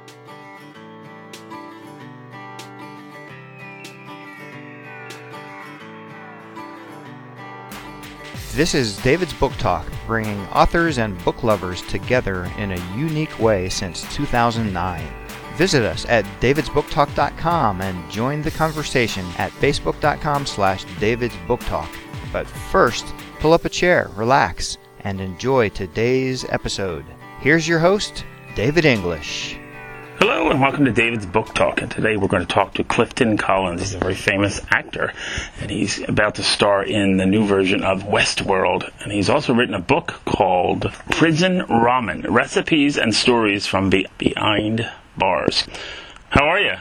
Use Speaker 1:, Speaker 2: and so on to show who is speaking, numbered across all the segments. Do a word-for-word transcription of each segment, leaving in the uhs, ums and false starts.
Speaker 1: This is David's Book Talk, bringing authors and book lovers together in a unique way since two thousand nine. Visit us at davids book talk dot com and join the conversation at facebook dot com slash davids book talk. But first, pull up a chair, relax, and enjoy today's episode. Here's your host, David English.
Speaker 2: Hello and welcome to David's Book Talk, and today we're going to talk to Clifton Collins. He's a very famous actor, and he's about to star in the new version of Westworld, and he's also written a book called Prison Ramen, Recipes and Stories from Be- Behind Bars. How are you?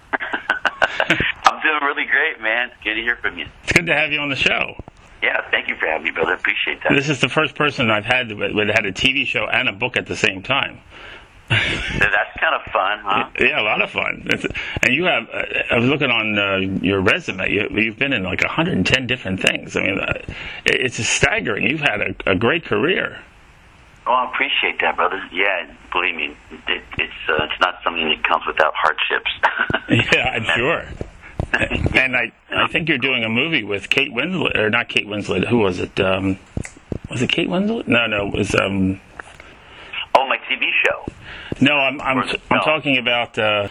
Speaker 3: I'm doing really great, man. Good to hear from you.
Speaker 2: It's good to have you on the show.
Speaker 3: Yeah, thank you for having me, brother. Appreciate that.
Speaker 2: This is the first person I've had that had a T V show and a book at the same time.
Speaker 3: That's kind of fun, huh?
Speaker 2: Yeah, a lot of fun. It's, and you have, uh, I was looking on uh, your resume, you, you've been in like one hundred ten different things. I mean, uh, it's staggering. You've had a, a great career.
Speaker 3: Oh, I appreciate that, brother. Yeah, believe me, it, it's uh, it's not something that comes without hardships.
Speaker 2: Yeah, I'm sure. And I, I think you're doing a movie with Kate Winslet, or not Kate Winslet, who was it? Um, was it Kate Winslet? No, no, it was... Um,
Speaker 3: oh, my T V show.
Speaker 2: No, I'm I'm
Speaker 3: Or,
Speaker 2: I'm
Speaker 3: no.
Speaker 2: talking about uh,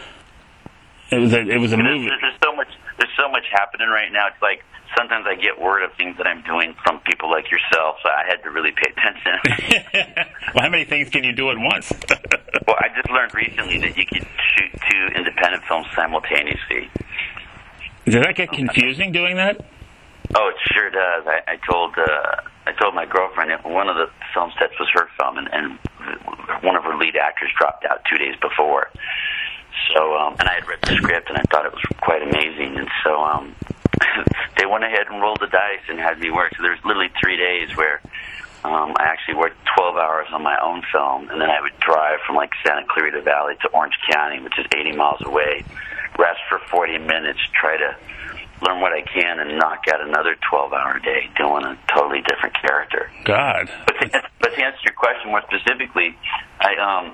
Speaker 2: it was a it was a
Speaker 3: there's,
Speaker 2: movie.
Speaker 3: There's so much. There's so much happening right now. It's like sometimes I get word of things that I'm doing from people like yourself, so I had to really pay attention.
Speaker 2: Well, how many things can you do at once?
Speaker 3: Well, I just learned recently that you can shoot two independent films simultaneously.
Speaker 2: Does that get confusing doing that?
Speaker 3: Oh, it sure does. I, I told uh, I told my girlfriend that one of the film sets was her film, and, and one of her lead actors dropped out two days before. So, um, and I had read the script, and I thought it was quite amazing. And so, um, they went ahead and rolled the dice and had me work. So there's literally three days where um, I actually worked twelve hours on my own film, and then I would drive from like Santa Clarita Valley to Orange County, which is eighty miles away, rest for forty minutes, try to learn what I can, and knock out another twelve-hour day doing a totally different character.
Speaker 2: God.
Speaker 3: But to, but to answer your question more specifically, I um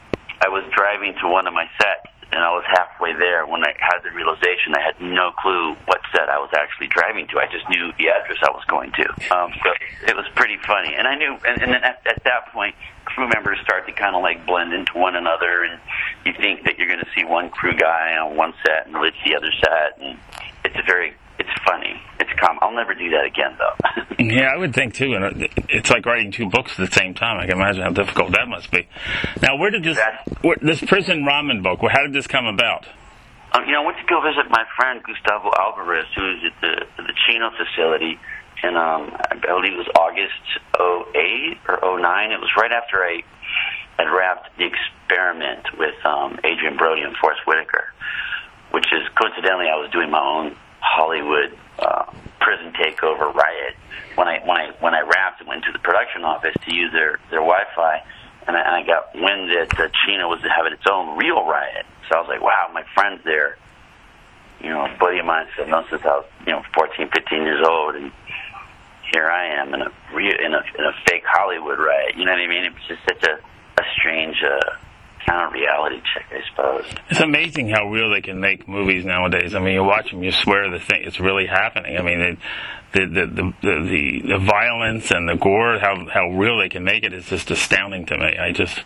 Speaker 3: I was driving to one of my sets, and I was halfway there when I had the realization I had no clue what set I was actually driving to. I just knew the address I was going to. Um, so it was pretty funny. And I knew, and, and then at, at that point, crew members start to kind of like blend into one another, and you think that you're going to see one crew guy on one set and it's the other set, and it's a very, it's funny. It's calm. I'll never do that again, though.
Speaker 2: Yeah, I would think too. And it's like writing two books at the same time. I can imagine how difficult that must be. Now, where did this where, this Prison Ramen book? How did this come about?
Speaker 3: Um, you know, I went to go visit my friend Gustavo Alvarez, who is at the the Chino facility, and um, I believe it was August oh eight or oh nine. It was right after I had wrapped The Experiment with um, Adrian Brody and Forrest Whitaker, which is coincidentally I was doing my own Hollywood uh, prison takeover riot. When I when I when I wrapped and went to the production office to use their, their Wi-Fi, and I, and I got wind that uh, Chino was having its own real riot. So I was like, wow, my friend's there. You know, a buddy of mine said, no, since I was you know fourteen, fifteen years old, and here I am in a real in a in a fake Hollywood riot. You know what I mean? It was just such a a strange. Uh, kind of reality check, I suppose.
Speaker 2: It's amazing how real they can make movies nowadays. I mean, you watch them, you swear the thing it's really happening. I mean, it, the, the the the the violence and the gore, how how real they can make it is just astounding to me. I just,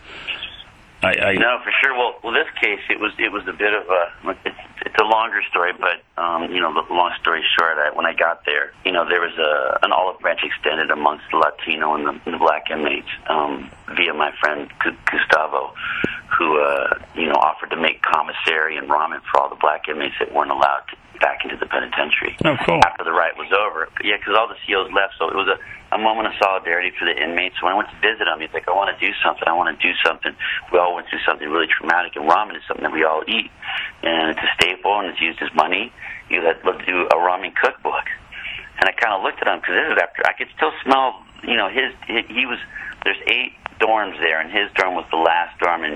Speaker 2: I, I
Speaker 3: no, for sure. Well, well, this case, it was it was a bit of a it's, it's a longer story, but um, you know, the long story short, I, when I got there, you know, there was a an olive branch extended amongst the Latino and the, and the black inmates um, via my friend Gustavo, who, uh, you know, offered to make commissary and ramen for all the black inmates that weren't allowed to, back into the penitentiary.
Speaker 2: Oh, cool.
Speaker 3: After the riot was over. Yeah, because all the C Os left, so it was a, a moment of solidarity for the inmates. When I went to visit him, he's like, I want to do something, I want to do something. We all went through something really traumatic, and ramen is something that we all eat. And it's a staple, and it's used as money. You had to do a ramen cookbook. And I kind of looked at him, because this is after, I could still smell, you know, his, his he was, there's eight dorms there, and his dorm was the last dorm, and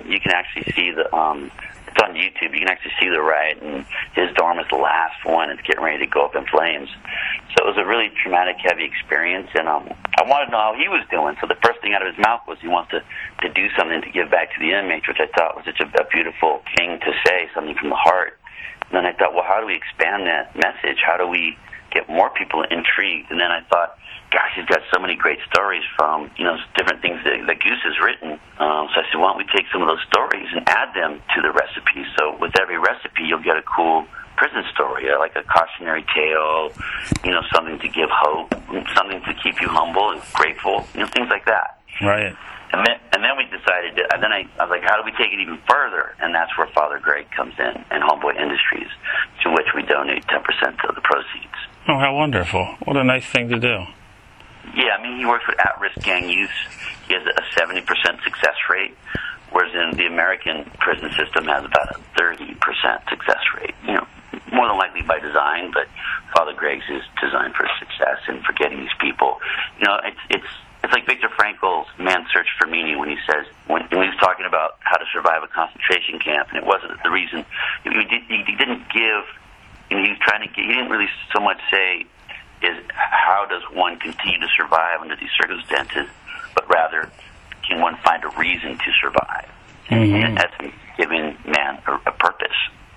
Speaker 3: you can actually see the. Um, it's on YouTube. You can actually see the riot, and his dorm is the last one. It's getting ready to go up in flames. So it was a really traumatic, heavy experience, and um, I wanted to know how he was doing. So the first thing out of his mouth was he wants to, to do something to give back to the inmates, which I thought was such a, a beautiful thing to say, something from the heart. And then I thought, well, how do we expand that message? How do we get more people intrigued? And then I thought, gosh, he's got so many great stories from, you know, different things that, that Goose has written. Um, so I said, why don't we take some of those stories and add them to the recipe? So with every recipe, you'll get a cool prison story, like a cautionary tale, you know, something to give hope, something to keep you humble and grateful, you know, things like that.
Speaker 2: Right.
Speaker 3: And then, and then we decided, to, and then I, I was like, how do we take it even further? And that's where Father Greg comes in, and Homeboy Industries, to which we donate ten percent of the proceeds.
Speaker 2: Oh, how wonderful. What a nice thing to do.
Speaker 3: Yeah, I mean, he works with at-risk gang youth. He has a seventy percent success rate, whereas in the American prison system has about a thirty percent success rate. You know, more than likely by design, but Father Greg's is designed for success and for getting these people. You know, it's it's it's like Viktor Frankl's Man's Search for Meaning when he says, when, when he was talking about how to survive a concentration camp, and it wasn't the reason, he, he, he didn't give, and he was trying to get, he didn't really so much say, is how does one continue to survive under these circumstances, but rather, can one find a reason to survive?
Speaker 2: Mm-hmm.
Speaker 3: And that's giving man a, a purpose.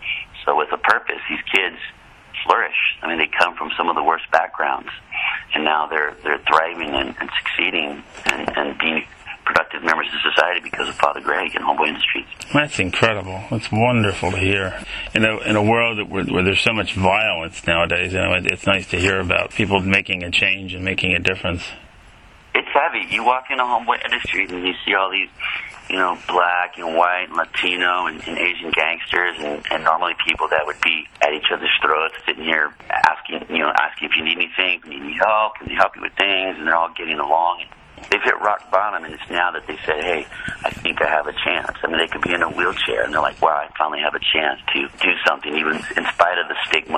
Speaker 3: So with a purpose, these kids flourish. I mean, they come from some of the worst backgrounds, and now they're they're thriving and, and succeeding and, and being productive members of society because of Father Greg and Homeboy Industries.
Speaker 2: That's incredible. It's wonderful to hear. In a, in a world that where, where there's so much violence nowadays, you know, it, it's nice to hear about people making a change and making a difference.
Speaker 3: It's heavy. You walk into Homeboy Industries and you see all these, you know, black and white and Latino and, and Asian gangsters and, and normally people that would be at each other's throats sitting here asking, you know, asking if you need anything, if you need any help, can they help you with things, and they're all getting along. They've hit rock bottom, and it's now that they say, hey, I think I have a chance. I mean, they could be in a wheelchair, and they're like, wow, I finally have a chance to do something, even in spite of the stigma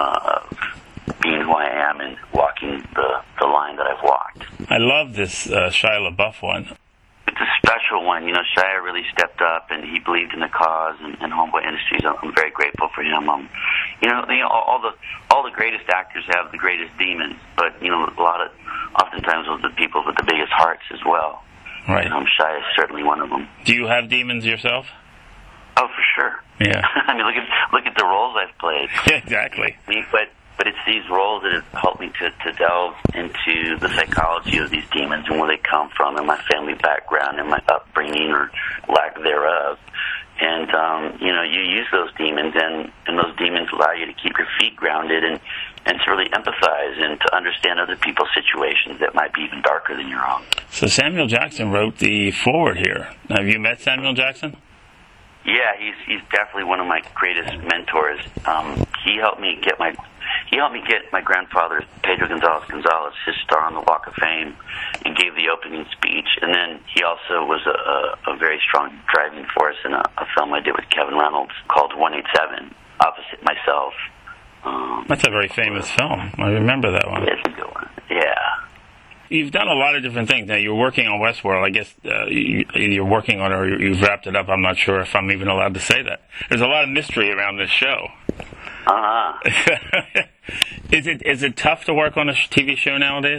Speaker 3: of being who I am and walking the, the line that I've walked.
Speaker 2: I love this uh, Shia LaBeouf one.
Speaker 3: It's a special one. You know, Shia really stepped up, and he believed in the cause and, and Homeboy Industries. I'm, I'm very grateful for him. Um, you know, you know all, all the all the greatest actors have the greatest demons, but, you know, a lot of, oftentimes those are the people with the biggest hearts as well.
Speaker 2: Right.
Speaker 3: Um, Shia is certainly one of them.
Speaker 2: Do you have demons yourself?
Speaker 3: Oh, for sure.
Speaker 2: Yeah.
Speaker 3: I mean, look at look at the roles I've played.
Speaker 2: Yeah, exactly.
Speaker 3: I mean, but but it's these roles that have helped me to, to delve into the psychology of these demons and where they come from, and my family background and my upbringing or lack thereof. And um, you know, you use those demons, and, and those demons allow you to keep your feet grounded and and to really empathize and to understand other people's situations that might be even darker than your own.
Speaker 2: So Samuel Jackson wrote the foreword here. Have you met Samuel Jackson?
Speaker 3: Yeah, he's he's definitely one of my greatest mentors. Um, he helped me get my he helped me get my grandfather Pedro Gonzalez Gonzalez his star on the Walk of Fame, and gave the opening speech. And then he also was a, a, a very strong driving force in a, a film I did with Kevin Reynolds called one eighty-seven, opposite myself. Um,
Speaker 2: That's a very famous film. I remember that one.
Speaker 3: It's a good one. Yeah.
Speaker 2: You've done a lot of different things. Now, you're working on Westworld. I guess uh, you, you're working on it or you've wrapped it up. I'm not sure if I'm even allowed to say that. There's a lot of mystery around this show.
Speaker 3: Uh-huh.
Speaker 2: Is it is it tough to work on a T V show nowadays?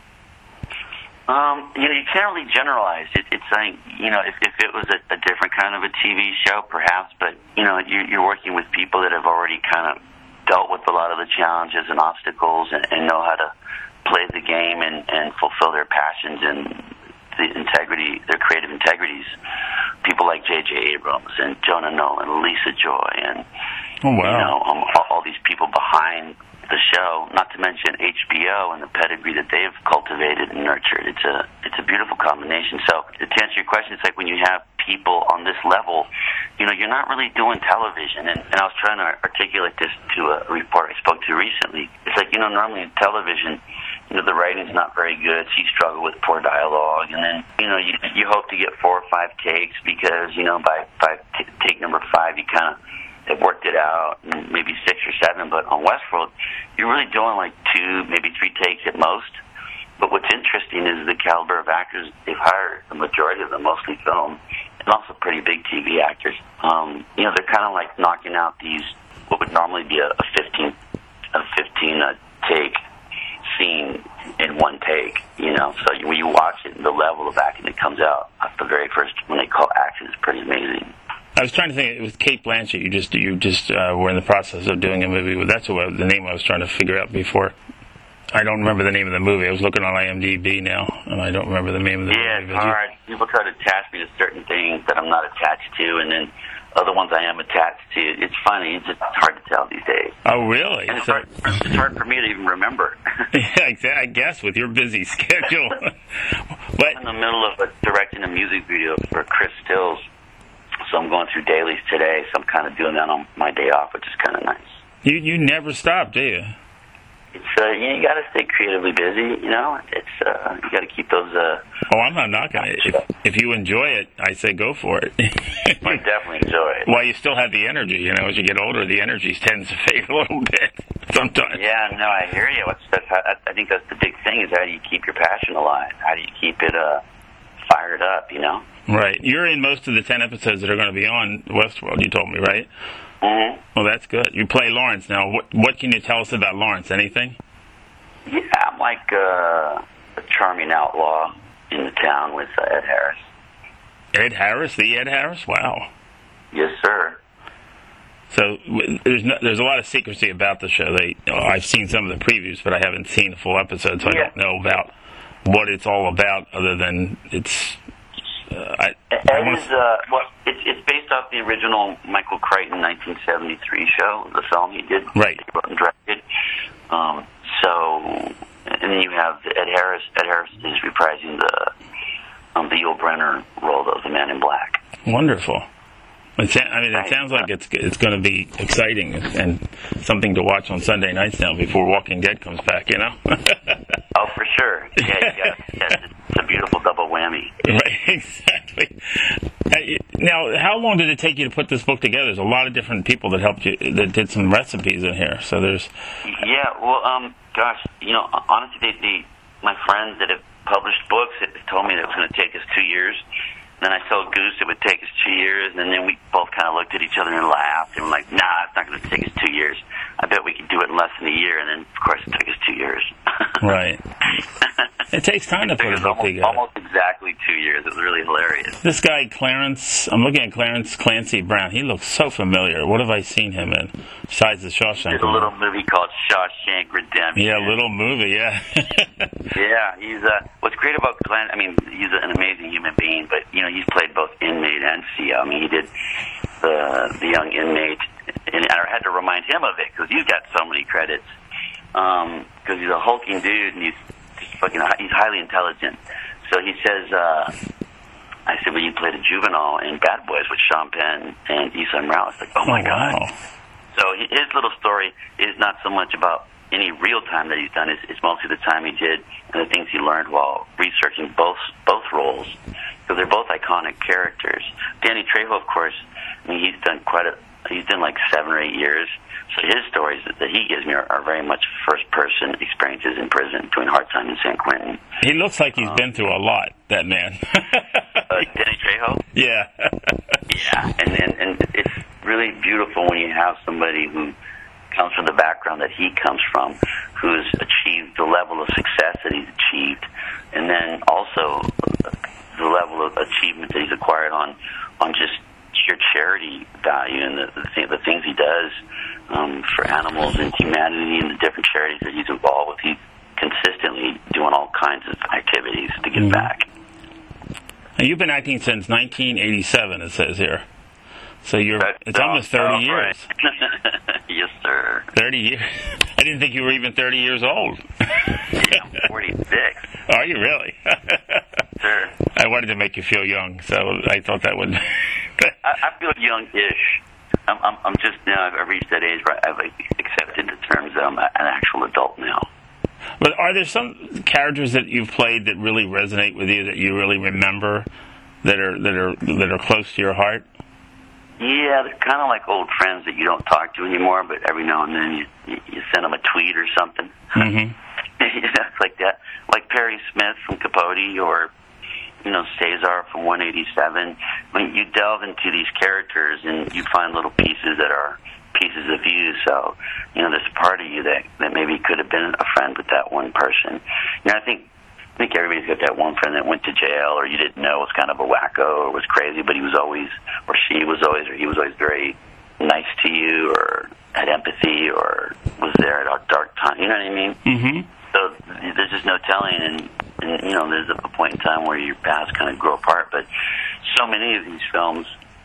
Speaker 3: Um, you know, you can't really generalize. It, it's like, you know, if, if it was a, a different kind of a T V show, perhaps, but, you know, you, you're working with people that have already kind of dealt with a lot of the challenges and obstacles and, and know how to play the game and, and fulfill their passions and the integrity, their creative integrities. People like J J Abrams and Jonah Nolan, Lisa Joy, and
Speaker 2: oh, wow.
Speaker 3: you know, um, all, all these people behind the show, not to mention H B O and the pedigree that they've cultivated and nurtured. It's a it's a beautiful combination. So to answer your question, it's like when you have people on this level, you know, you're not really doing television. And, and I was trying to articulate this to a reporter I spoke to recently. It's like, you know, normally in television, you know, the writing's not very good, so you struggle with poor dialogue, and then, you know, you you hope to get four or five takes because, you know, by five t- take number five, you kind of have worked it out, and maybe six or seven. But on Westworld, you're really doing like two, maybe three takes at most. But what's interesting is the caliber of actors they've hired, the majority of them mostly film, and also pretty big T V actors. Um, you know, they're kind of like knocking out these what would normally be a, a fifteen a fifteen uh, take scene in one take. You know, so you, when you watch it, the level of acting that comes out at the very first when they call action is pretty amazing.
Speaker 2: I was trying to think with Cate Blanchett. You just you just uh, were in the process of doing a movie. Well, that's what the name I was trying to figure out before. I don't remember the name of the movie. I was looking on IMDb now, and I don't remember the name of the
Speaker 3: yeah,
Speaker 2: movie.
Speaker 3: Yeah, it's hard. You... People try to attach me to certain things that I'm not attached to, and then other ones I am attached to. It's funny. It's just hard to tell these days.
Speaker 2: Oh, really?
Speaker 3: And it's,
Speaker 2: so...
Speaker 3: hard, it's hard for me to even remember.
Speaker 2: Yeah, I guess, with your busy schedule. But...
Speaker 3: I'm in the middle of a, directing a music video for Chris Stills, so I'm going through dailies today, so I'm kind of doing that on my day off, which is kind of nice.
Speaker 2: You you never stop, do you?
Speaker 3: It's uh, you, you got to stay creatively busy. You know, it's uh, you got to keep those. Uh,
Speaker 2: oh, I'm not knocking it. If, if you enjoy it, I say go for it.
Speaker 3: I definitely enjoy it.
Speaker 2: Well, you still have the energy. You know, as you get older, the energy tends to fade a little bit sometimes.
Speaker 3: Yeah, no, I hear you. What's that's how, I think that's the big thing is how do you keep your passion alive? How do you keep it uh, fired up? You know.
Speaker 2: Right. You're in most of the ten episodes that are going to be on Westworld. You told me, right?
Speaker 3: Mm-hmm.
Speaker 2: Well, that's good. You play Lawrence now. What what can you tell us about Lawrence? Anything?
Speaker 3: Yeah, I'm like uh, a charming outlaw in the town with uh, Ed Harris.
Speaker 2: Ed Harris, the Ed Harris. Wow.
Speaker 3: Yes, sir.
Speaker 2: So there's no, there's a lot of secrecy about the show. They you know, I've seen some of the previews, but I haven't seen the full episode, so yeah. I don't know about what it's all about. Other than it's. Uh, I,
Speaker 3: Ed
Speaker 2: I wanna...
Speaker 3: is uh, well, it's it's based off the original Michael Crichton nineteen seventy-three show, the film he did,
Speaker 2: right?
Speaker 3: He wrote and directed. Um, so, and then you have Ed Harris. Ed Harris is reprising the um, the Yul Brynner role of the Man in Black.
Speaker 2: Wonderful. It, I mean, it sounds like it's it's going to be exciting and something to watch on Sunday nights now before Walking Dead comes back. You know.
Speaker 3: Oh, for sure. Yeah, you got, yeah, it's a beautiful double whammy.
Speaker 2: Right, exactly. Now, how long did it take you to put this book together? There's a lot of different people that helped you, that did some recipes in here. So there's.
Speaker 3: Yeah, well, um, gosh, you know, honestly, they, they, my friends that have published books have told me that it was going to take us two years. Then I told Goose it would take us two years, and then we both kind of looked at each other and laughed, and we're like, nah, it's not going to take us two years. I bet we could do it in less than a year, and then, of course, it took us two years.
Speaker 2: Right. It takes time to put a book
Speaker 3: almost,
Speaker 2: together.
Speaker 3: Almost exactly two years. It was really hilarious.
Speaker 2: This guy, Clarence, I'm looking at Clarence Clancy Brown. He looks so familiar. What have I seen him in besides the Shawshank?
Speaker 3: There's a little movie called Shawshank Redemption.
Speaker 2: Yeah, little movie, yeah.
Speaker 3: Yeah, he's, uh, what's great about Glenn, I mean, he's an amazing human being, but, you know, he's played both inmate and C O. I mean, he did the, the young inmate, and I had to remind him of it, because he's got so many credits, because um, he's a hulking dude, and he's fucking, he's highly intelligent. So he says, uh, I said, well, you played a juvenile in Bad Boys with Sean Penn and Esai Morales. Like, oh, my
Speaker 2: oh,
Speaker 3: God.
Speaker 2: Wow.
Speaker 3: So his little story is not so much about any real time that he's done. It's, it's mostly the time he did and the things he learned while researching both both roles, because they're both iconic characters. Danny Trejo, of course, I mean, he's done quite a, he's done like seven or eight years. So his stories that he gives me are, are very much first-person experiences in prison, doing hard time in San Quentin.
Speaker 2: He looks like he's um, been through a lot, that man.
Speaker 3: uh, Danny Trejo?
Speaker 2: Yeah.
Speaker 3: Yeah, and, and, and it's really beautiful when you have somebody who comes from the background that he comes from, who's achieved the level of success that he's achieved, and then also the level of achievement that he's acquired on, on just sheer charity value and the, the, th- the things he does um, for animals and humanity and the different charities that he's involved with. He's consistently doing all kinds of activities to give mm-hmm. back.
Speaker 2: Now, you've been acting since nineteen eighty-seven, it says here. So you're
Speaker 3: That's
Speaker 2: it's almost thirty years.
Speaker 3: Right. Yes, sir.
Speaker 2: thirty years. I didn't think you were even thirty years old.
Speaker 3: Yeah, I'm forty-six.
Speaker 2: Are you really?
Speaker 3: Sure.
Speaker 2: I wanted to make you feel young, so I thought that would...
Speaker 3: I, I feel young-ish. I'm, I'm, I'm just now, I've reached that age where I've accepted the terms that I'm an actual adult now.
Speaker 2: But are there some characters that you've played that really resonate with you, that you really remember, that are that are that are close to your heart?
Speaker 3: Yeah, they're kind of like old friends that you don't talk to anymore, but every now and then you you, you send them a tweet or something.
Speaker 2: Mm-hmm.
Speaker 3: You know, it's like that. Like Perry Smith from Capote, or you know, Cesar from one eighty-seven. I mean, you delve into these characters and you find little pieces that are pieces of you. So, you know, there's a part of you that, that maybe could have been a friend with that one person. You know, I think I think everybody's got that one friend that went to jail, or you didn't know was kind of a wacko or was crazy, but he was always, or she was always, or he was always very nice to you, or had empathy, or was there at a dark time. You know what I mean?
Speaker 2: Mm-hmm.
Speaker 3: So there's just no telling, and, and you know, there's a point in time where your paths kind of grow apart. But so many of these films,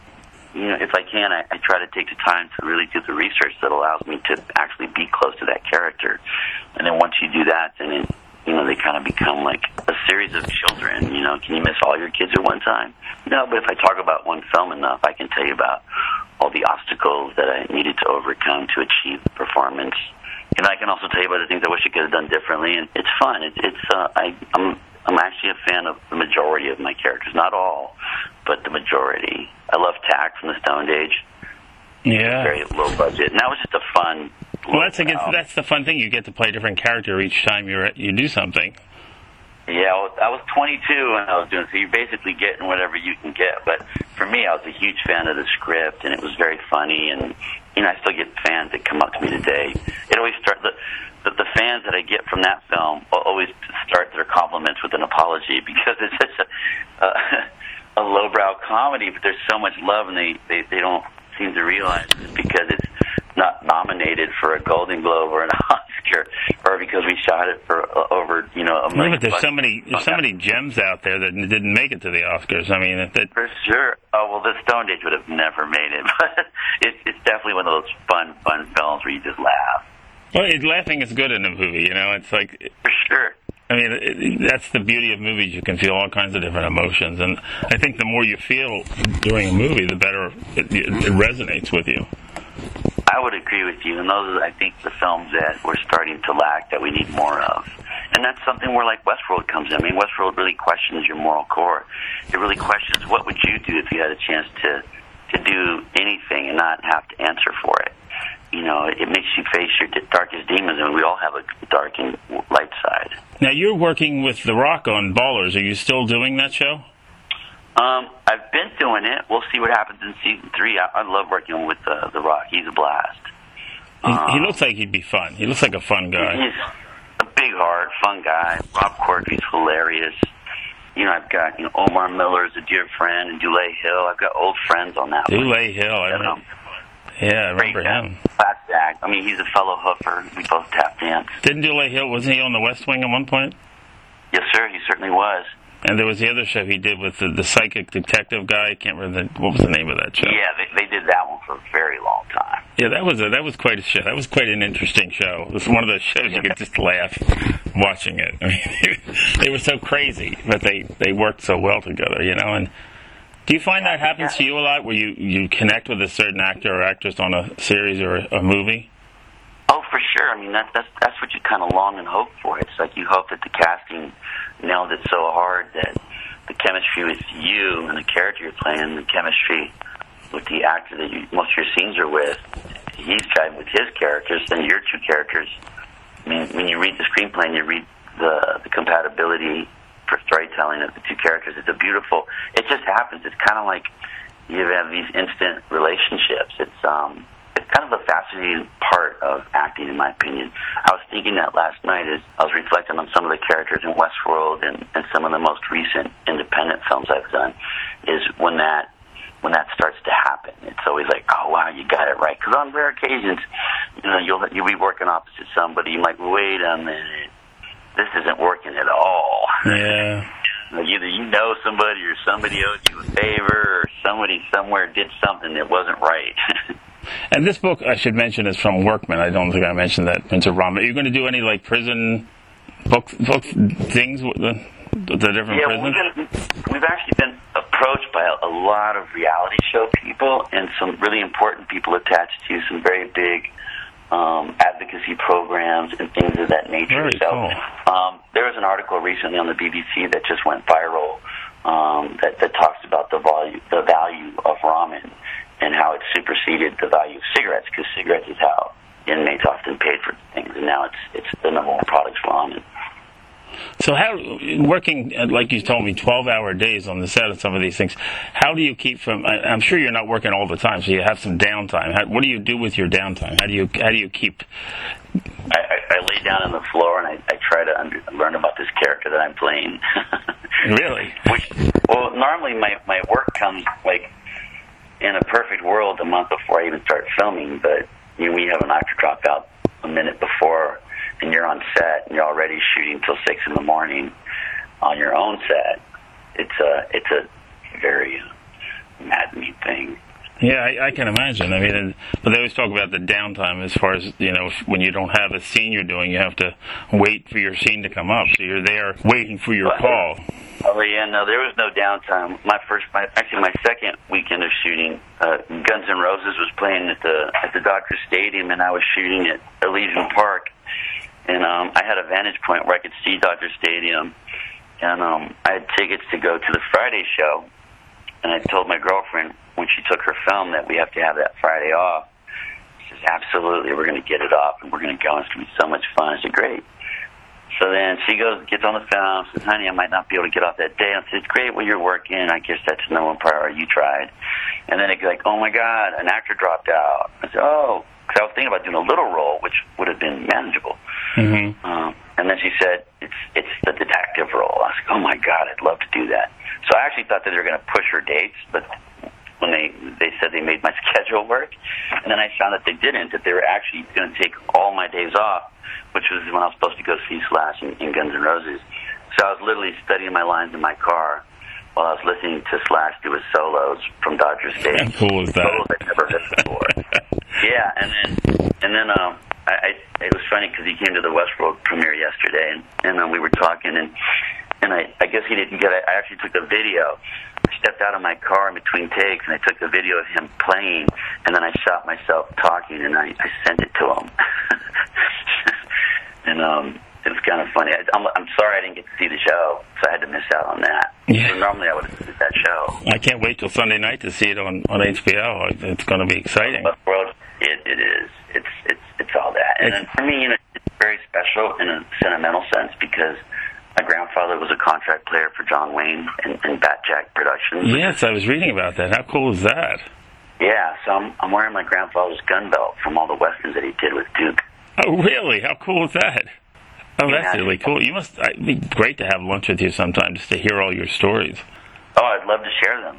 Speaker 3: you know, if I can, I, I try to take the time to really do the research that allows me to actually be close to that character. And then once you do that, then it, you know, they kind of become like a series of children. You know, can you miss all your kids at one time? No, but if I talk about one film enough, I can tell you about all the obstacles that I needed to overcome to achieve the performance. And I can also tell you about the things I wish I could have done differently. And it's fun. It, it's uh, I, I'm I'm actually a fan of the majority of my characters, not all, but the majority. I love Tack from the Stoned Age.
Speaker 2: Yeah,
Speaker 3: very low budget, and that was just a fun.
Speaker 2: Well, that's again, that's the fun thing. You get to play a different character each time you you do something.
Speaker 3: Yeah, I was, I was twenty-two when I was doing it, so you're basically getting whatever you can get. But for me, I was a huge fan of the script, and it was very funny. And you know, I still get fans that come up to me today. It always starts the, the the fans that I get from that film always start their compliments with an apology, because it's such a a, a lowbrow comedy, but there's so much love, and they they, they don't seem to realize it's because it's not nominated for a Golden Globe or an Oscar, or because we shot it for uh, over, you know, a million.
Speaker 2: No, but there's so many, there's so many gems out there that didn't make it to the Oscars. I mean, it, it,
Speaker 3: for sure. Oh well, the Stoned Age would have never made it, but it's it's definitely one of those fun, fun films where you just laugh.
Speaker 2: Well, it, laughing is good in a movie, you know. It's like,
Speaker 3: for sure.
Speaker 2: I mean, it, that's the beauty of movies. You can feel all kinds of different emotions, and I think the more you feel during a movie, the better it, it resonates with you.
Speaker 3: I would agree with you, and those are, I think, the films that we're starting to lack, that we need more of. And that's something where, like, Westworld comes in. I mean, Westworld really questions your moral core. It really questions, what would you do if you had a chance to, to do anything and not have to answer for it? You know, it makes you face your darkest demons, and we all have a dark and light side.
Speaker 2: Now, you're working with The Rock on Ballers. Are you still doing that show?
Speaker 3: Um, I've been doing it. We'll see what happens in season three. I, I love working with uh, The Rock. He's a blast.
Speaker 2: He,
Speaker 3: um,
Speaker 2: he looks like he'd be fun. He looks like a fun guy.
Speaker 3: He's a big heart, fun guy. Rob Corddry's hilarious. You know, I've got, you know, Omar Miller is a dear friend, and Dule Hill. I've got old friends on that
Speaker 2: Dule
Speaker 3: one.
Speaker 2: Hill, I remember.
Speaker 3: Um,
Speaker 2: yeah, I remember him.
Speaker 3: Class act. I mean, he's a fellow hoofer. We both tap dance.
Speaker 2: Didn't Dule Hill, wasn't he on the West Wing at one point?
Speaker 3: Yes, sir. He certainly was.
Speaker 2: And there was the other show he did with the, the psychic detective guy. I can't remember the, what was the name of that show.
Speaker 3: Yeah, they, they did that one for a very long time.
Speaker 2: Yeah, that was a, that was quite a show. That was quite an interesting show. It was one of those shows you could just laugh watching it. I mean, they were so crazy, but they, they worked so well together, you know. And do you find that happens to you a lot, where you, you connect with a certain actor or actress on a series or a, a movie?
Speaker 3: Oh, for sure. I mean, that, that's that's what you kind of long and hope for. It's like you hope that the casting nailed it so hard that the chemistry with you and the character you're playing, the chemistry with the actor that you, most of your scenes are with, he's got with his characters, and your two characters. I mean, when you read the screenplay and you read the, the compatibility for storytelling of the two characters, it's a beautiful, it just happens. It's kind of like you have these instant relationships. It's, um, it's kind of a fascinating part of acting, in my opinion. I was thinking that last night as I was reflecting on some of the characters in Westworld and, and some of the most recent independent films I've done, is when that when that starts to happen. It's always like, oh, wow, you got it right. Because on rare occasions, you know, you'll, you'll be working opposite somebody. You might, wait a minute, this isn't working at all.
Speaker 2: Yeah.
Speaker 3: Like either you know somebody or somebody owes you a favor or somebody somewhere did something that wasn't right.
Speaker 2: And this book, I should mention, is from Workman. I don't think I mentioned that. Vincent Rahman. Are you going to do any, like, prison book, book things with the, the different
Speaker 3: yeah,
Speaker 2: prisons?
Speaker 3: We've, been, we've actually been approached by a, a lot of reality show people and some really important people attached to some very big um, advocacy programs and things of that nature.
Speaker 2: Very
Speaker 3: so
Speaker 2: cool.
Speaker 3: um, there was an article recently on the B B C that just went viral um, that, that talks about the value, the value of ramen and how it superseded the value of cigarettes, because cigarettes is how inmates often paid for things, and now it's it's the number one product for ramen.
Speaker 2: So how, working, like you told me, twelve-hour days on the set of some of these things, how do you keep from, I, I'm sure you're not working all the time, so you have some downtime. How, what do you do with your downtime? How do you how do you keep...
Speaker 3: I, I, I lay down on the floor and I, I try to under, learn about this character that I'm playing.
Speaker 2: Really?
Speaker 3: Which, well, normally my, my work comes, like, in a perfect world a month before I even start filming, but you know, we have an actor drop out a minute before, and you're on set, and you're already shooting till six in the morning on your own set. It's a, it's a very maddening thing.
Speaker 2: Yeah, I, I can imagine. I mean, and, but they always talk about the downtime as far as, you know, when you don't have a scene you're doing, you have to wait for your scene to come up. So you're there waiting for your
Speaker 3: well,
Speaker 2: call.
Speaker 3: Oh, yeah, no, there was no downtime. My first, my, actually my second weekend of shooting, uh, Guns N' Roses was playing at the at the Dodger Stadium, and I was shooting at Elysian Park. And um, I had a vantage point where I could see Dodger Stadium. And um, I had tickets to go to the Friday show. And I told my girlfriend when she took her film that we have to have that Friday off. She says, absolutely, we're going to get it off, and we're going to go. It's going to be so much fun. I said, great. So then she goes, gets on the film, says, honey, I might not be able to get off that day. I said, it's great, well, you're working. I guess that's the number one priority. You tried. And then it's like, oh, my God, an actor dropped out. I said, oh, because I was thinking about doing a little role, which would have been manageable.
Speaker 2: Mm-hmm.
Speaker 3: Um, and then she said, it's it's the detective role. I was like, oh, my God, I'd love to do that. So I actually thought that they were going to push her dates, but when they, they said they made my schedule work, and then I found that they didn't, that they were actually going to take all my days off, which was when I was supposed to go see Slash in, in Guns N' Roses. So I was literally studying my lines in my car while I was listening to Slash do his solos from Dodger Stadium.
Speaker 2: How cool is that?
Speaker 3: Solos I'd never heard before. Yeah, and then and then um, I, I it was funny because he came to the Westworld premiere yesterday, and, and um, we were talking, and and I, I guess he didn't get it. I actually took a video. I stepped out of my car in between takes, and I took a video of him playing, and then I shot myself talking, and I, I sent it to him. And um, it was kind of funny. I, I'm, I'm sorry I didn't get to see the show, so I had to miss out on that.
Speaker 2: Yeah.
Speaker 3: So normally I would have seen that show.
Speaker 2: I can't wait till Sunday night to see it on, on H B O. It's going to be exciting.
Speaker 3: Well, it, it is. It's it's it's all that. And then for me, you know, it's very special in a sentimental sense because my grandfather was a contract player for John Wayne and, and Bat Jack Productions.
Speaker 2: Yes, I was reading about that. How cool is that?
Speaker 3: Yeah, so I'm, I'm wearing my grandfather's gun belt from all the westerns that he did with Duke.
Speaker 2: Oh, really? How cool is that? Oh, that's
Speaker 3: yeah.
Speaker 2: really cool. You must. It'd be great to have lunch with you sometime just to hear all your stories.
Speaker 3: Oh, I'd love to share them.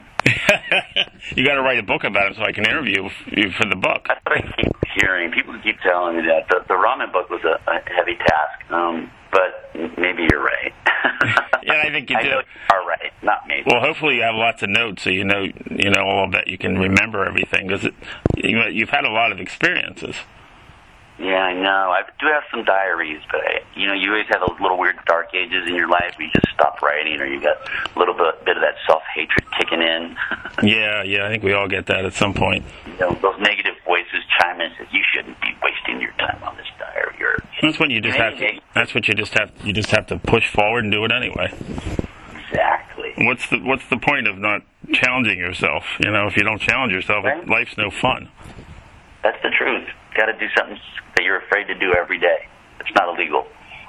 Speaker 2: You got to write a book about it so I can interview you for the book.
Speaker 3: That's what I keep hearing. People keep telling me that the, the ramen book was a, a heavy task, um, but maybe you're right.
Speaker 2: Yeah, I think you
Speaker 3: I
Speaker 2: do.
Speaker 3: know you are right, not maybe.
Speaker 2: Well, hopefully you have lots of notes so you know, you know all of that. You can remember everything because you, you've had a lot of experiences.
Speaker 3: Yeah, I know. I do have some diaries, but I, you know, you always have those little weird dark ages in your life where you just stop writing, or you got a little bit, bit of that self-hatred kicking in.
Speaker 2: Yeah, yeah, I think we all get that at some point.
Speaker 3: You know, those negative voices chime in and says, "You shouldn't be wasting your time on this diary." Or
Speaker 2: that's when you just have to. That's what you just have. You just have to push forward and do it anyway.
Speaker 3: Exactly.
Speaker 2: What's the What's the point of not challenging yourself? You know, if you don't challenge yourself, right? Life's no fun.
Speaker 3: That's the truth. Got to do something that you're afraid to do every day. It's not illegal.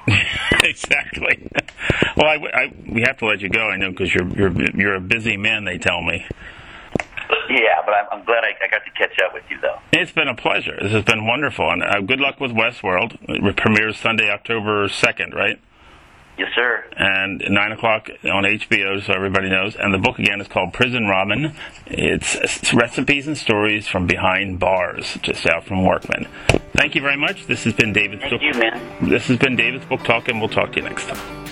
Speaker 2: Exactly. Well, I, I, we have to let you go. I know because you're you're you're a busy man. They tell me.
Speaker 3: Yeah, but I'm, I'm glad I, I got to catch up with you, though.
Speaker 2: It's been a pleasure. This has been wonderful, and uh, good luck with Westworld. It premieres Sunday, October second, right?
Speaker 3: Yes, sir.
Speaker 2: And nine o'clock on H B O, so everybody knows. And the book, again, is called Prison Ramen. It's, it's recipes and stories from behind bars, just out from Workman. Thank you very much. This has been David's
Speaker 3: Thank
Speaker 2: Book.
Speaker 3: you, man.
Speaker 2: This has been David's Book Talk, and we'll talk to you next time.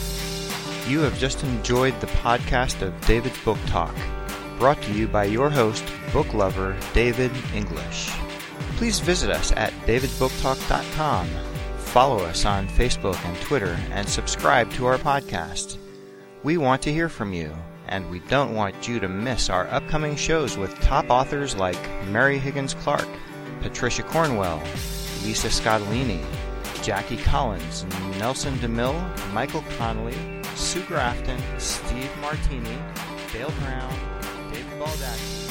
Speaker 1: You have just enjoyed the podcast of David's Book Talk, brought to you by your host, book lover David English. Please visit us at davids book talk dot com. Follow us on Facebook and Twitter, and subscribe to our podcast. We want to hear from you, and we don't want you to miss our upcoming shows with top authors like Mary Higgins Clark, Patricia Cornwell, Lisa Scottolini, Jackie Collins, Nelson DeMille, Michael Connolly, Sue Grafton, Steve Martini, Dale Brown, David Baldacci,